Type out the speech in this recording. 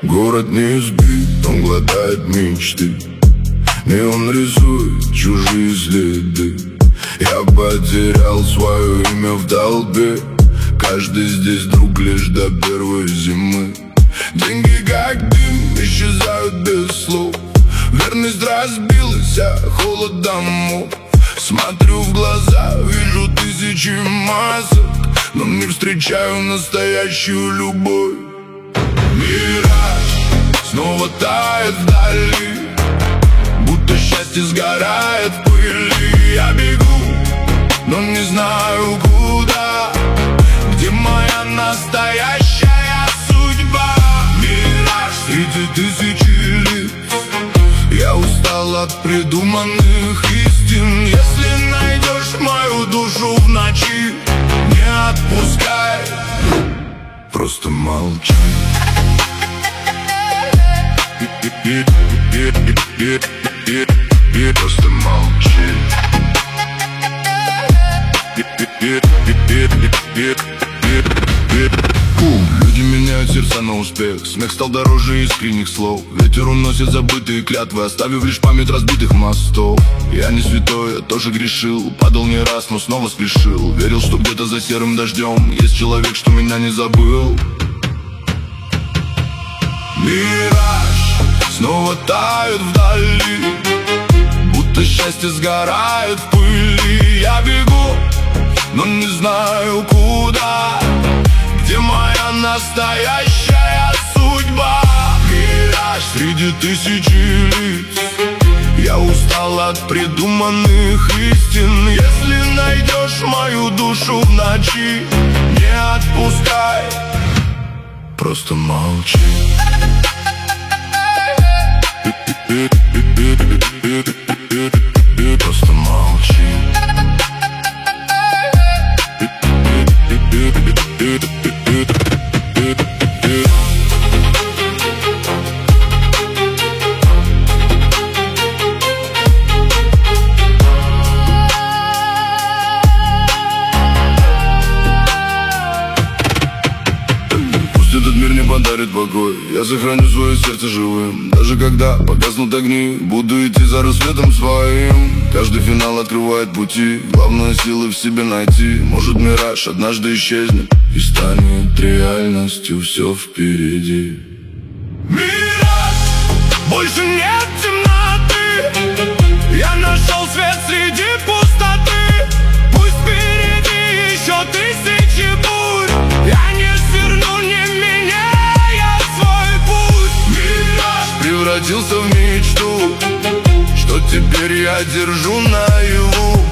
Город не избит, он глотает мечты. Неон рисует чужие следы. Я потерял свое имя в толпе. Каждый здесь друг лишь до первой зимы. Деньги как дым исчезают без слов. Верность разбилась, а холод домов. Смотрю в глаза, вижу тысячи масок, но не встречаю настоящую любовь. Мираж снова тает вдали, будто счастье сгорает в пыли. Я бегу, но не знаю куда, где моя настоящая судьба. Мираж среди тысячи лиц. Я устал от придуманных истин. Если найдешь мою душу в ночи, не отпускай, просто молчи. Просто молчи. Люди меняют сердца на успех. Смех стал дороже искренних слов. Ветер уносит забытые клятвы, оставив лишь память разбитых мостов. Я не святой, я тоже грешил. Падал не раз, но снова спешил. Верил, что где-то за серым дождем есть человек, что меня не забыл. Мираж снова тает вдали, будто счастье сгорает в пыли. Я бегу, но не знаю куда, где моя настоящая судьба. Мираж среди тысячи лиц. Я устал от придуманных истин. Если найдешь мою душу в ночи, не отпускай, просто молчи. Просто молчи. Пусть этот мир не подарит покой, я сохраню свое сердце живым. Даже когда погаснут огни, буду идти за рассветом своим. Каждый финал открывает пути, главное силы в себе найти. Может, мираж однажды исчезнет и станет реальностью, все впереди. Мираж, больше нет темноты. Я нашел свет среди пустоты. Пусть впереди еще тысячи бурь, я не сверну, не меняя свой путь. Мираж превратился в мечту, что теперь я держу наяву.